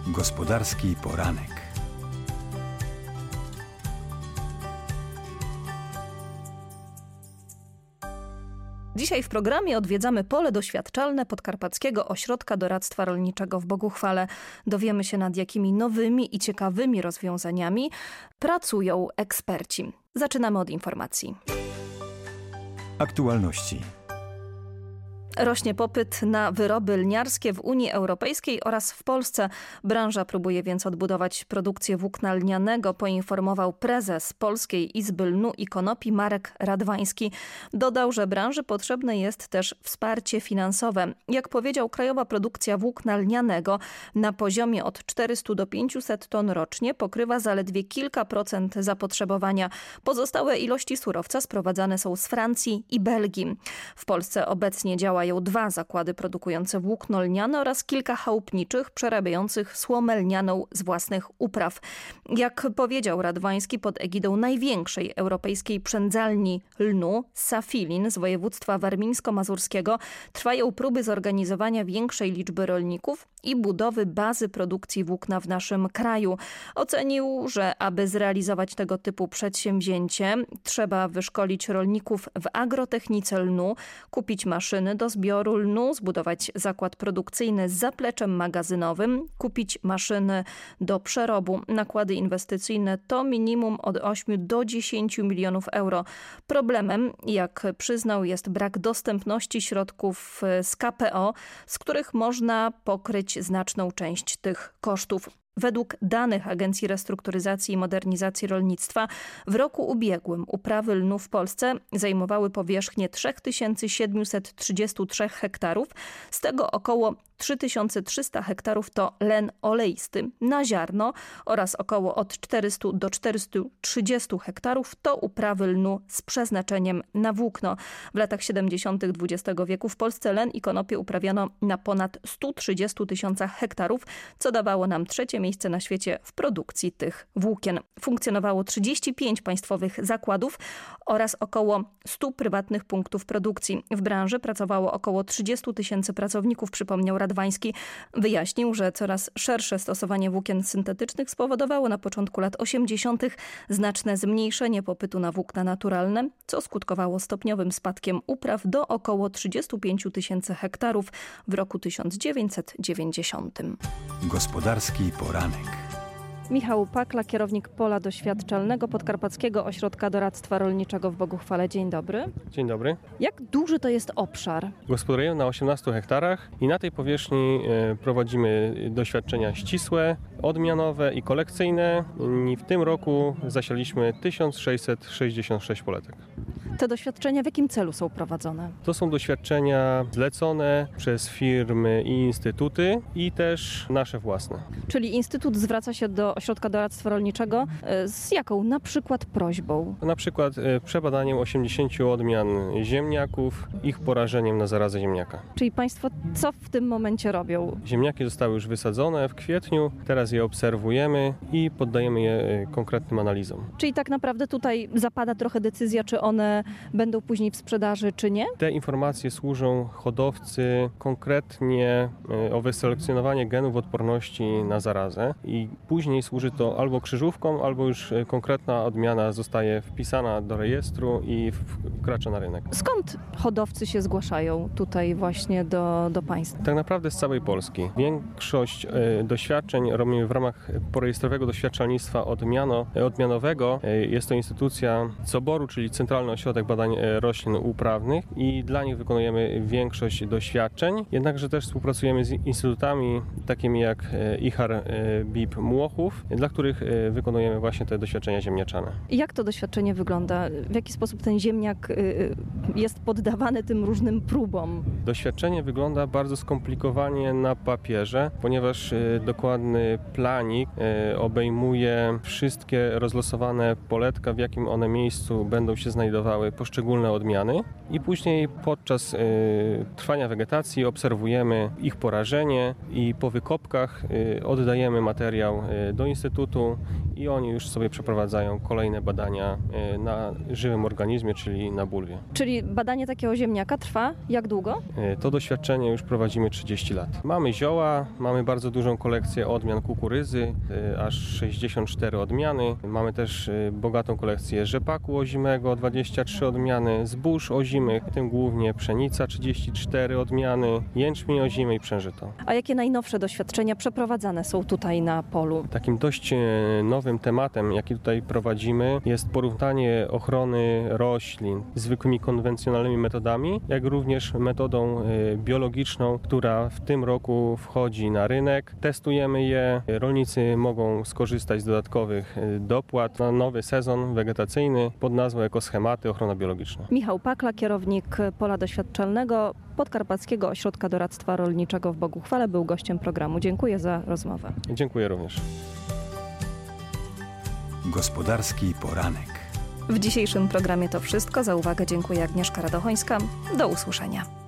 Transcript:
Gospodarski poranek. Dzisiaj w programie odwiedzamy pole doświadczalne Podkarpackiego Ośrodka Doradztwa Rolniczego w Boguchwale. Dowiemy się, nad jakimi nowymi i ciekawymi rozwiązaniami pracują eksperci. Zaczynamy od informacji. Aktualności. Rośnie popyt na wyroby lniarskie w Unii Europejskiej oraz w Polsce. Branża próbuje więc odbudować produkcję włókna lnianego, poinformował prezes Polskiej Izby Lnu i Konopi Marek Radwański. Dodał, że branży potrzebne jest też wsparcie finansowe. Jak powiedział, krajowa produkcja włókna lnianego na poziomie od 400 do 500 ton rocznie pokrywa zaledwie kilka procent zapotrzebowania. Pozostałe ilości surowca sprowadzane są z Francji i Belgii. W Polsce obecnie działają 2 zakłady produkujące włókno lniane oraz kilka chałupniczych przerabiających słomę lnianą z własnych upraw. Jak powiedział Radwański, pod egidą największej europejskiej przędzalni lnu, Safilin z województwa warmińsko-mazurskiego, trwają próby zorganizowania większej liczby rolników i budowy bazy produkcji włókna w naszym kraju. Ocenił, że aby zrealizować tego typu przedsięwzięcie, trzeba wyszkolić rolników w agrotechnice lnu, kupić maszyny do zbioru lnu, zbudować zakład produkcyjny z zapleczem magazynowym, kupić maszyny do przerobu. Nakłady inwestycyjne to minimum od 8 do 10 milionów euro. Problemem, jak przyznał, jest brak dostępności środków z KPO, z których można pokryć znaczną część tych kosztów. Według danych Agencji Restrukturyzacji i Modernizacji Rolnictwa w roku ubiegłym uprawy lnu w Polsce zajmowały powierzchnię 3733 hektarów, z tego około 3300 hektarów to len oleisty na ziarno oraz około od 400 do 430 hektarów to uprawy lnu z przeznaczeniem na włókno. W latach 70. XX wieku w Polsce len i konopie uprawiano na ponad 130 tysiącach hektarów, co dawało nam 3. miejsce na świecie w produkcji tych włókien. Funkcjonowało 35 państwowych zakładów oraz około 100 prywatnych punktów produkcji. W branży pracowało około 30 tysięcy pracowników, przypomniał Radwański. Wyjaśnił, że coraz szersze stosowanie włókien syntetycznych spowodowało na początku lat 80. znaczne zmniejszenie popytu na włókna naturalne, co skutkowało stopniowym spadkiem upraw do około 35 tysięcy hektarów w roku 1990. Gospodarski poranek. Michał Pakla, kierownik pola doświadczalnego Podkarpackiego Ośrodka Doradztwa Rolniczego w Boguchwale. Dzień dobry. Dzień dobry. Jak duży to jest obszar? Gospodarujemy na 18 hektarach i na tej powierzchni prowadzimy doświadczenia ścisłe, odmianowe i kolekcyjne. I w tym roku zasialiśmy 1666 poletek. Te doświadczenia w jakim celu są prowadzone? To są doświadczenia zlecone przez firmy i instytuty i też nasze własne. Czyli Instytut zwraca się do Ośrodka Doradztwa Rolniczego z jaką na przykład prośbą? Na przykład przebadaniem 80 odmian ziemniaków, ich porażeniem na zarazę ziemniaka. Czyli Państwo co w tym momencie robią? Ziemniaki zostały już wysadzone w kwietniu, teraz je obserwujemy i poddajemy je konkretnym analizom. Czyli tak naprawdę tutaj zapada trochę decyzja, czy one będą później w sprzedaży, czy nie? Te informacje służą hodowcy konkretnie o wyselekcjonowanie genów odporności na zarazę i później służy to albo krzyżówką, albo już konkretna odmiana zostaje wpisana do rejestru i wkracza na rynek. Skąd hodowcy się zgłaszają tutaj właśnie do Państwa? Tak naprawdę z całej Polski. Większość doświadczeń robimy w ramach porejestrowego doświadczalnictwa odmianowego. Jest to instytucja COBOR-u, czyli Centralny Ośrodek Badań Roślin Uprawnych i dla nich wykonujemy większość doświadczeń. Jednakże też współpracujemy z instytutami takimi jak IHAR BIP Młochów, dla których wykonujemy właśnie te doświadczenia ziemniaczane. Jak to doświadczenie wygląda? W jaki sposób ten ziemniak jest poddawany tym różnym próbom? Doświadczenie wygląda bardzo skomplikowanie na papierze, ponieważ dokładny planik obejmuje wszystkie rozlosowane poletka, w jakim one miejscu będą się znajdowały wyrastały poszczególne odmiany i później podczas trwania wegetacji obserwujemy ich porażenie i po wykopkach oddajemy materiał do Instytutu i oni już sobie przeprowadzają kolejne badania na żywym organizmie, czyli na bulwie. Czyli badanie takiego ziemniaka trwa jak długo? To doświadczenie już prowadzimy 30 lat. Mamy zioła, mamy bardzo dużą kolekcję odmian kukurydzy, aż 64 odmiany. Mamy też bogatą kolekcję rzepaku ozimego, 23 odmiany, zbóż ozimych, w tym głównie pszenica, 34 odmiany, jęczmień ozimy i przężyto. A jakie najnowsze doświadczenia przeprowadzane są tutaj na polu? Takim dość nowym tematem, jaki tutaj prowadzimy, jest porównanie ochrony roślin zwykłymi konwencjonalnymi metodami, jak również metodą biologiczną, która w tym roku wchodzi na rynek. Testujemy je, rolnicy mogą skorzystać z dodatkowych dopłat na nowy sezon wegetacyjny pod nazwą Ekoschematy Ochrona Biologiczna. Michał Pakla, kierownik pola doświadczalnego Podkarpackiego Ośrodka Doradztwa Rolniczego w Boguchwale, był gościem programu. Dziękuję za rozmowę. Dziękuję również. Gospodarski poranek. W dzisiejszym programie to wszystko. Za uwagę dziękuję Agnieszka Radochońska. Do usłyszenia.